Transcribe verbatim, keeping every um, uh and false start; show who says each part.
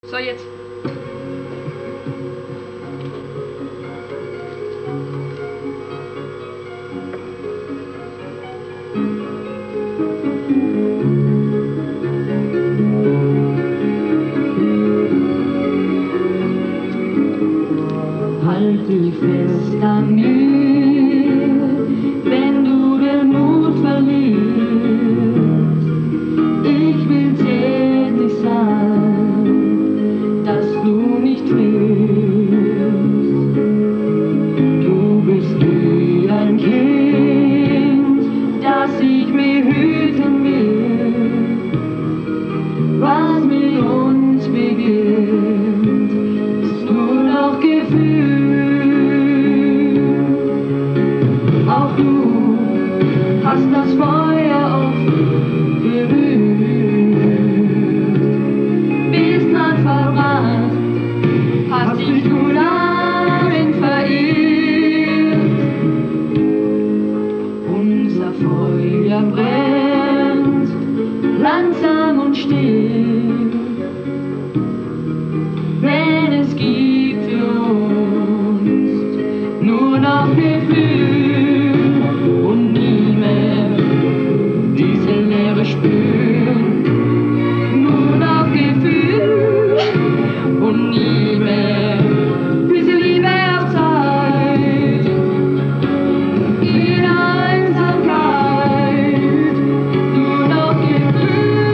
Speaker 1: So, jetzt.
Speaker 2: Halt dich fest an mir, wenn du den Mut verlierst. Ich will's jetzt nicht sein, dass du nicht willst. Du bist wie ein Kind, das ich mir hüten will. Was mit uns beginnt, ist nur noch Gefühl. Auch du hast das Feuer oft berührt, bist mal verbrannt, hast dich du darin verirrt. Unser Feuer brennt langsam und still, wenn es gibt für uns nur noch Gefühl und nie mehr diese Leere spüren. Nur noch Gefühl und nie mehr diese Liebe auf Zeit. In Einsamkeit nur noch Gefühl.